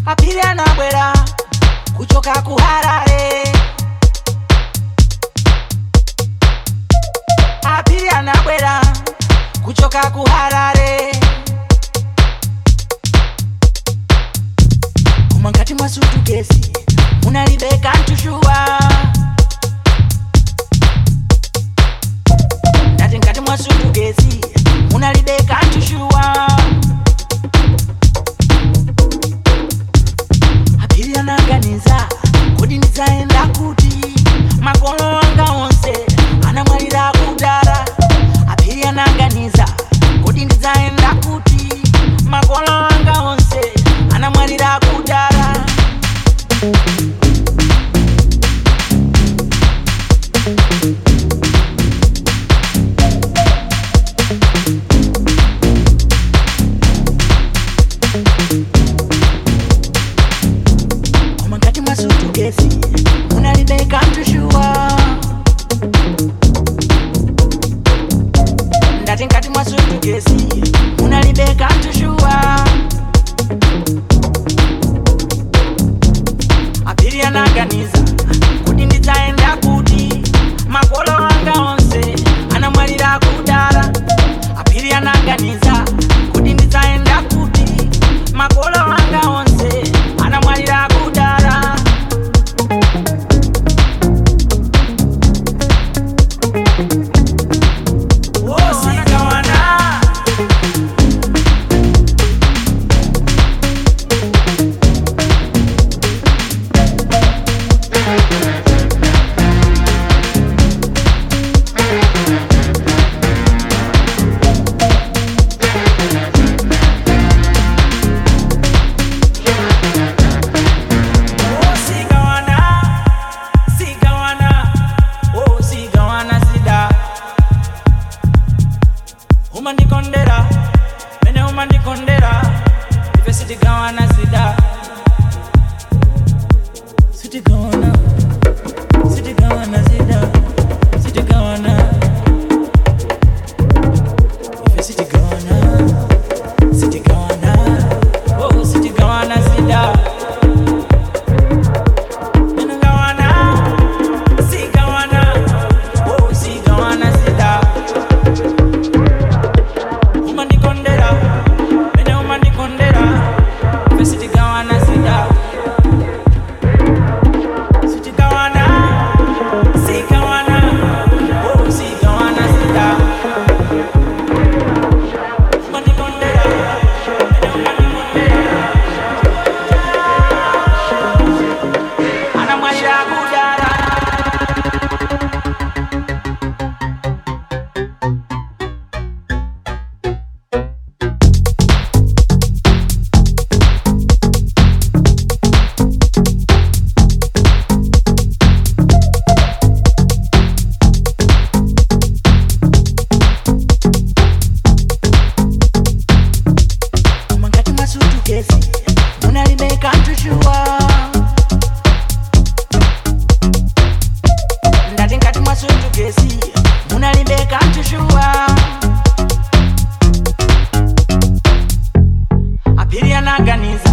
apiri anabwera kuchoka ku Harare, apiri anabwera kuchoka ku Harare. Kumangati mwa suitcase munalibeka ntushua, ndati ngati mwa suitcase munalibeka ntushua. Apiri anaganiza kodi ndizaenda kuti, makolo wanga onse anamwalira kudara. Apiri anaganiza kodi ndizaenda kuti, makolo wanga onse anamwalira kudara. Kumangati mwa suitcase munalibeka ntushua, ndati ngati mwa suitcase munalibeka ntushua. Apiri anaganiza kuti ndizaenda kuti, makolo wanga onse anamwalira kudara. Apiri anaganiza kuti ndizaenda kuti, makolo wanga onse anamwalira kudara. Umandikondera, mene umandikondera, ife sitigawana zida, sitigawana, sitigawana zida, sitigawana, ife sitigawana, sitigawana, oh sitigawana zida. Munalibeka ntushua, ndati ngati mwa suitcase munalibeka ntushua. Apiri anaganiza